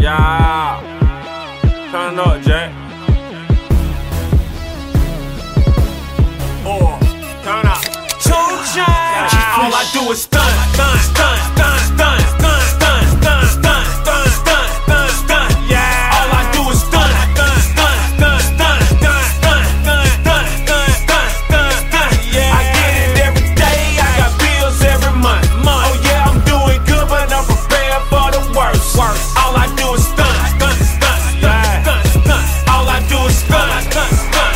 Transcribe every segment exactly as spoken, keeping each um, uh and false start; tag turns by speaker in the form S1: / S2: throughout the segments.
S1: Yeah. Turn it up, Jack. Oh, turn up. Two chains. Yeah. All I do is stunt, stunt, stunt, stunt, stunt, stunt, stunt, stunt, stunt, stunt, stunt, stunt, stunt. Yeah. All I do is stunt, stunt, stunt, stunt, stunt, stunt, stunt, stunt, stunt, stunt, stunt, stunt, stunt. Yeah. I get it every day. I got bills every month. Oh yeah, I'm doing good, but I'm prepared for the worst. All I do is stunt, stunt, stunt, stunt, stunt, stunt. All I do is stunt, stunt, stunt.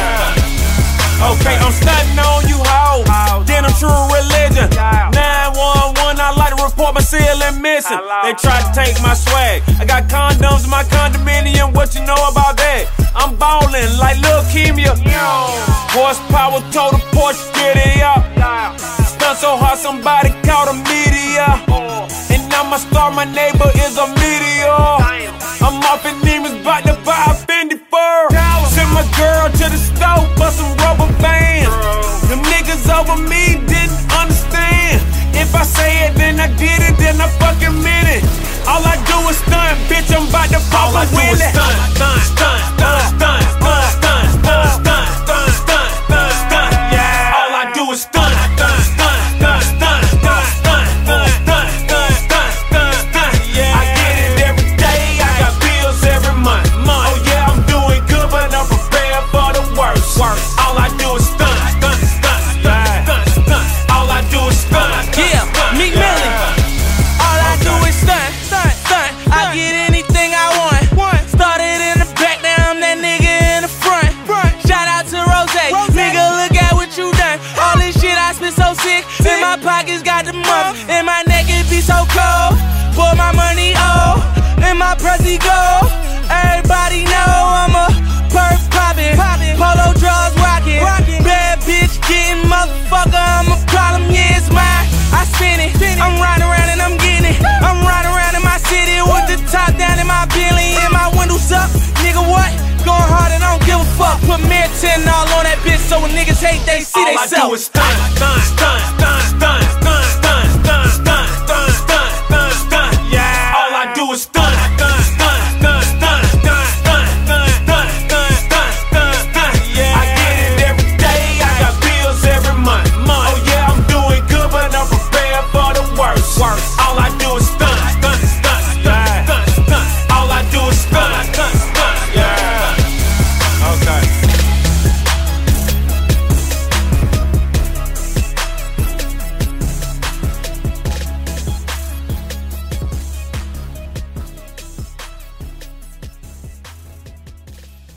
S1: Yeah. Okay, I'm stunting on you, ho. Then I'm true religion. nine one one, I like to report my ceiling missing. They tried to take my swag. I got condoms in my condominium. What you know about that? I'm ballin' like leukemia. Horsepower, total Porsche, get it up. Stunt so hard, somebody called the media. And I'm a star, my neighbor is a meteor. I'm off in demons, bout to buy a Fendi fur. Send my girl to the store for some rubber bands. Them niggas over me didn't understand. If I say it, then I did it, then I fucking meant it. All I do is stunt, bitch, I'm bout to pop a wheelie. Stunt, stunt, stunt, stunt, stunt, stunt, stunt, stunt, stunt, stunt, stunt, stunt, stunt. Yeah. All I do is stunt, stunt, stunt, stunt, stunt, stunt, stunt, stunt, stunt, stunt, stunt, stunt, stunt. Yeah. I get it every day. I got bills every month. Oh yeah, I'm doing good, but I'm prepared for the worst. All I do is stunt, stunt, stunt, stunt, stunt, stunt. All I do is stunt.
S2: Yeah, Meek Millie. All I do is stunt, stunt, stunt. I get anything I want. Started in the back, now I'm that nigga in the front. Shout out to Rose. Nigga, look at what you done. All this shit I spit so sick. In my pockets got the money. In my neck it be so cold. Pour my money oh. In my Prezi gold. Everybody know I'm a perk poppin'. Polo draws rockin'. Bad bitch getting motherfucker. I'm a problem, yeah, it's mine. I spin it. I'm riding around and I'm getting it. I'm riding around in my city with the top down in my Bentley and my windows up. Nigga, what? Going hard and I don't give a fuck. Put me a ten all on that bitch so when niggas hate, they see they self.
S1: All I do is stunt, stunt, stunt, stunt, stunt.